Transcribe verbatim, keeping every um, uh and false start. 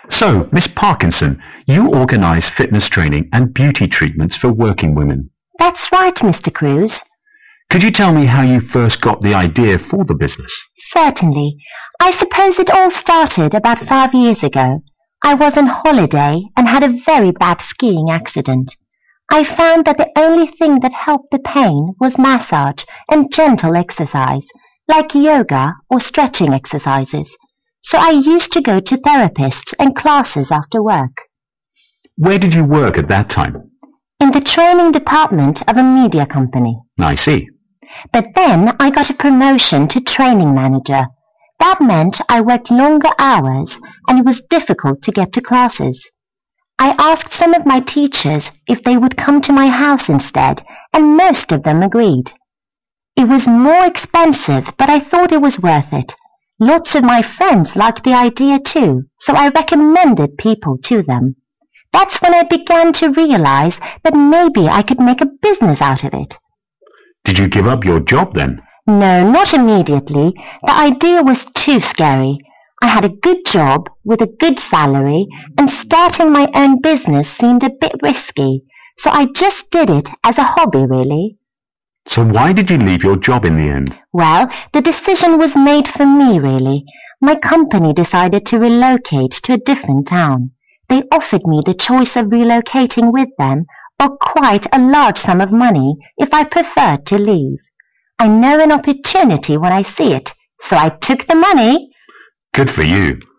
So, Miss Parkinson, you organise fitness training and beauty treatments for working women. That's right, Mister Cruz. Could you tell me how you first got the idea for the business? Certainly. I suppose it all started about five years ago. I was on holiday and had a very bad skiing accident. I found that the only thing that helped the pain was massage and gentle exercise, like yoga or stretching exercises. So I used to go to therapists and classes after work. Where did you work at that time? In the training department of a media company. I see. But then I got a promotion to training manager. That meant I worked longer hours and it was difficult to get to classes. I asked some of my teachers if they would come to my house instead, and most of them agreed. It was more expensive, but I thought it was worth it. Lots of my friends liked the idea too, so I recommended people to them. That's when I began to realize that maybe I could make a business out of it. Did you give up your job then? No, not immediately. The idea was too scary. I had a good job with a good salary, and starting my own business seemed a bit risky, so I just did it as a hobby, really. So why did you leave your job in the end? Well, the decision was made for me, really. My company decided to relocate to a different town. They offered me the choice of relocating with them or quite a large sum of money if I preferred to leave. I know an opportunity when I see it, so I took the money. Good for you.